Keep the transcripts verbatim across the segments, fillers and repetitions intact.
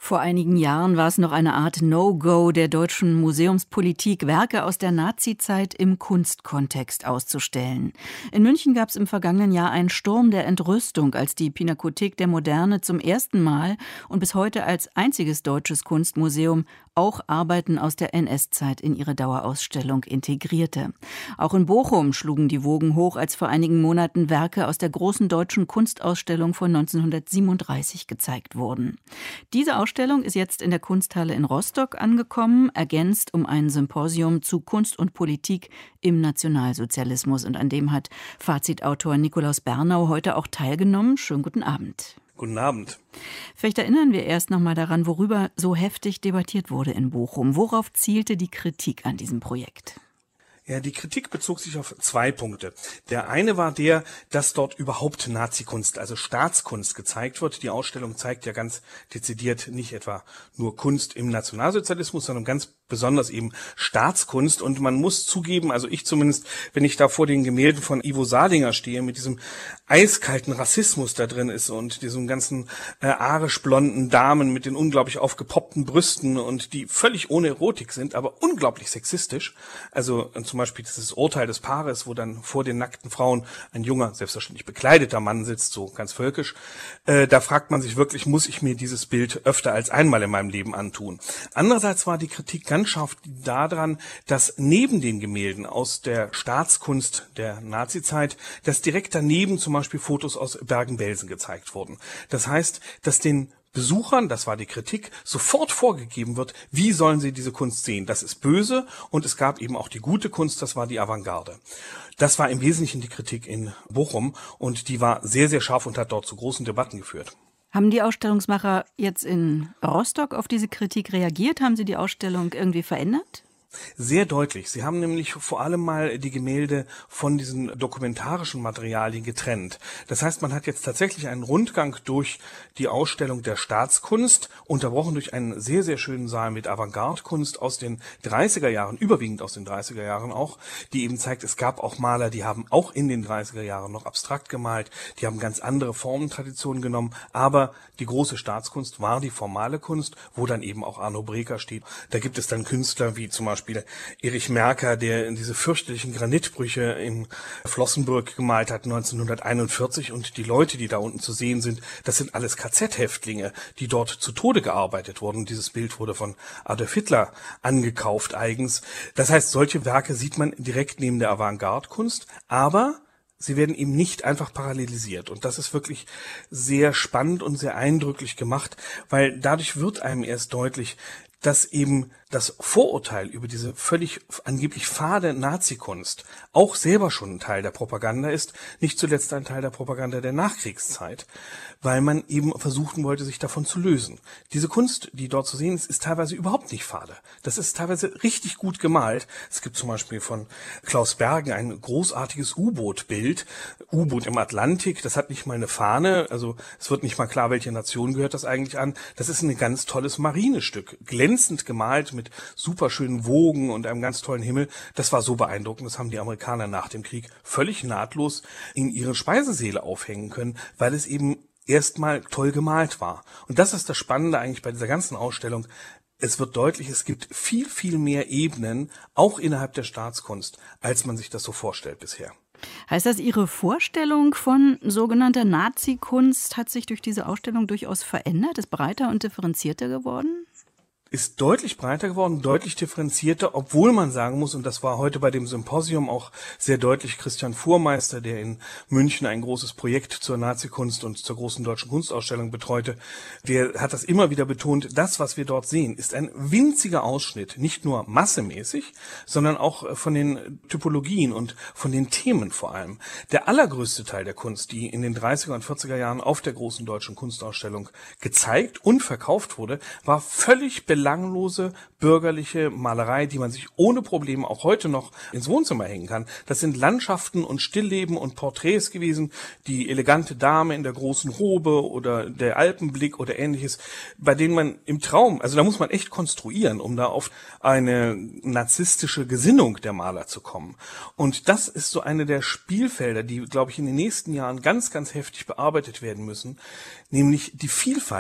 Vor einigen Jahren war es noch eine Art No-Go der deutschen Museumspolitik, Werke aus der Nazizeit im Kunstkontext auszustellen. In München gab es im vergangenen Jahr einen Sturm der Entrüstung, als die Pinakothek der Moderne zum ersten Mal und bis heute als einziges deutsches Kunstmuseum auch Arbeiten aus der N S-Zeit in ihre Dauerausstellung integrierte. Auch in Bochum schlugen die Wogen hoch, als vor einigen Monaten Werke aus der großen deutschen Kunstausstellung von neunzehnhundertsiebenunddreißig gezeigt wurden. Diese Ausstellung ist jetzt in der Kunsthalle in Rostock angekommen, ergänzt um ein Symposium zu Kunst und Politik im Nationalsozialismus. Und an dem hat Fazitautor Nikolaus Bernau heute auch teilgenommen. Schönen guten Abend. Guten Abend. Vielleicht erinnern wir erst noch mal daran, worüber so heftig debattiert wurde in Bochum. Worauf zielte die Kritik an diesem Projekt? Ja, die Kritik bezog sich auf zwei Punkte. Der eine war der, dass dort überhaupt Nazikunst, also Staatskunst gezeigt wird. Die Ausstellung zeigt ja ganz dezidiert nicht etwa nur Kunst im Nationalsozialismus, sondern ganz besonders eben Staatskunst. Und man muss zugeben, also ich zumindest, wenn ich da vor den Gemälden von Ivo Salinger stehe, mit diesem eiskalten Rassismus da drin ist und diesem ganzen äh, arisch-blonden Damen mit den unglaublich aufgepoppten Brüsten und die völlig ohne Erotik sind, aber unglaublich sexistisch. Also äh, zum Beispiel dieses Urteil des Paares, wo dann vor den nackten Frauen ein junger, selbstverständlich bekleideter Mann sitzt, so ganz völkisch. Äh, da fragt man sich wirklich, muss ich mir dieses Bild öfter als einmal in meinem Leben antun? Andererseits war die Kritik ganz scharf daran, dass neben den Gemälden aus der Staatskunst der Nazizeit, dass direkt daneben zum Beispiel Fotos aus Bergen-Belsen gezeigt wurden. Das heißt, dass den Besuchern, das war die Kritik, sofort vorgegeben wird, wie sollen sie diese Kunst sehen. Das ist böse und es gab eben auch die gute Kunst, das war die Avantgarde. Das war im Wesentlichen die Kritik in Bochum und die war sehr, sehr scharf und hat dort zu großen Debatten geführt. Haben die Ausstellungsmacher jetzt in Rostock auf diese Kritik reagiert? Haben sie die Ausstellung irgendwie verändert? Sehr deutlich. Sie haben nämlich vor allem mal die Gemälde von diesen dokumentarischen Materialien getrennt. Das heißt, man hat jetzt tatsächlich einen Rundgang durch die Ausstellung der Staatskunst, unterbrochen durch einen sehr, sehr schönen Saal mit Avantgarde-Kunst aus den dreißiger Jahren, überwiegend aus den dreißiger Jahren auch, die eben zeigt, es gab auch Maler, die haben auch in den dreißiger Jahren noch abstrakt gemalt, die haben ganz andere Formentraditionen genommen, aber die große Staatskunst war die formale Kunst, wo dann eben auch Arno Breker steht. Da gibt es dann Künstler wie zum Beispiel Erich Merker, der diese fürchterlichen Granitbrüche in Flossenbürg gemalt hat neunzehnhunderteinundvierzig und die Leute, die da unten zu sehen sind, das sind alles K Z-Häftlinge, die dort zu Tode gearbeitet wurden. Dieses Bild wurde von Adolf Hitler angekauft eigens. Das heißt, solche Werke sieht man direkt neben der Avantgarde-Kunst, aber sie werden eben nicht einfach parallelisiert. Und das ist wirklich sehr spannend und sehr eindrücklich gemacht, weil dadurch wird einem erst deutlich, dass eben das Vorurteil über diese völlig angeblich fade Nazikunst auch selber schon ein Teil der Propaganda ist, nicht zuletzt ein Teil der Propaganda der Nachkriegszeit, weil man eben versuchen wollte, sich davon zu lösen. Diese Kunst, die dort zu sehen ist, ist teilweise überhaupt nicht fade. Das ist teilweise richtig gut gemalt. Es gibt zum Beispiel von Klaus Bergen ein großartiges U-Boot-Bild, U-Boot im Atlantik, das hat nicht mal eine Fahne, also es wird nicht mal klar, welche Nation gehört das eigentlich an. Das ist ein ganz tolles Marinestück, glänzend gemalt mit super schönen Wogen und einem ganz tollen Himmel. Das war so beeindruckend, das haben die Amerikaner nach dem Krieg völlig nahtlos in ihre Speisesäle aufhängen können, weil es eben erstmal toll gemalt war. Und das ist das Spannende eigentlich bei dieser ganzen Ausstellung. Es wird deutlich, es gibt viel, viel mehr Ebenen, auch innerhalb der Staatskunst, als man sich das so vorstellt bisher. Heißt das, Ihre Vorstellung von sogenannter Nazi-Kunst hat sich durch diese Ausstellung durchaus verändert, ist breiter und differenzierter geworden? Ist deutlich breiter geworden, deutlich differenzierter, obwohl man sagen muss, und das war heute bei dem Symposium auch sehr deutlich, Christian Fuhrmeister, der in München ein großes Projekt zur Nazikunst und zur großen deutschen Kunstausstellung betreute, der hat das immer wieder betont, das, was wir dort sehen, ist ein winziger Ausschnitt, nicht nur massemäßig, sondern auch von den Typologien und von den Themen vor allem. Der allergrößte Teil der Kunst, die in den dreißiger und vierziger Jahren auf der großen deutschen Kunstausstellung gezeigt und verkauft wurde, war völlig belanglose bürgerliche Malerei, die man sich ohne Probleme auch heute noch ins Wohnzimmer hängen kann. Das sind Landschaften und Stillleben und Porträts gewesen, die elegante Dame in der großen Robe oder der Alpenblick oder ähnliches, bei denen man im Traum, also da muss man echt konstruieren, um da auf eine narzisstische Gesinnung der Maler zu kommen. Und das ist so eine der Spielfelder, die, glaube ich, in den nächsten Jahren ganz, ganz heftig bearbeitet werden müssen, nämlich die Vielfalt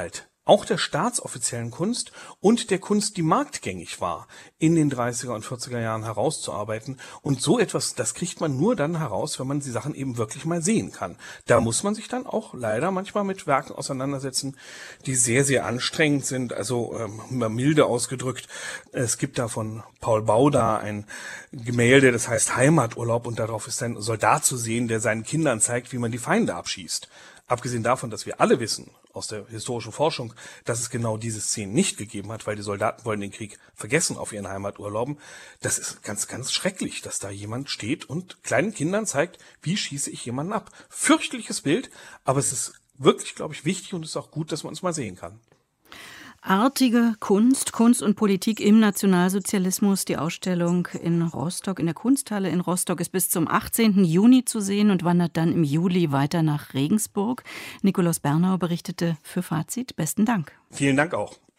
auch der staatsoffiziellen Kunst und der Kunst, die marktgängig war, in den dreißiger und vierziger Jahren herauszuarbeiten. Und so etwas, das kriegt man nur dann heraus, wenn man die Sachen eben wirklich mal sehen kann. Da muss man sich dann auch leider manchmal mit Werken auseinandersetzen, die sehr, sehr anstrengend sind, also ähm, milde ausgedrückt. Es gibt da von Paul Bauder ein Gemälde, das heißt Heimaturlaub, und darauf ist ein Soldat zu sehen, der seinen Kindern zeigt, wie man die Feinde abschießt. Abgesehen davon, dass wir alle wissen aus der historischen Forschung, dass es genau diese Szenen nicht gegeben hat, weil die Soldaten wollen den Krieg vergessen auf ihren Heimaturlauben. Das ist ganz, ganz schrecklich, dass da jemand steht und kleinen Kindern zeigt, wie schieße ich jemanden ab. Fürchterliches Bild, aber es ist wirklich, glaube ich, wichtig und es ist auch gut, dass man es mal sehen kann. Artige Kunst, Kunst und Politik im Nationalsozialismus. Die Ausstellung in Rostock, in der Kunsthalle in Rostock, ist bis zum achtzehnten Juni zu sehen und wandert dann im Juli weiter nach Regensburg. Nikolaus Bernau berichtete für Fazit. Besten Dank. Vielen Dank auch.